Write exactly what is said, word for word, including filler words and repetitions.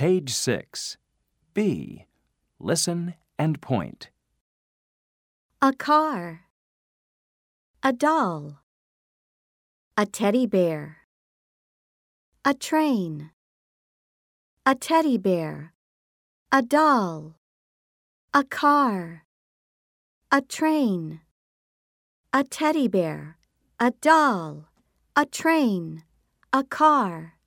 Page six. B. Listen and point. A car. A doll. A teddy bear. A train. A teddy bear. A doll. A car. A train. A teddy bear. A doll. A train. A car.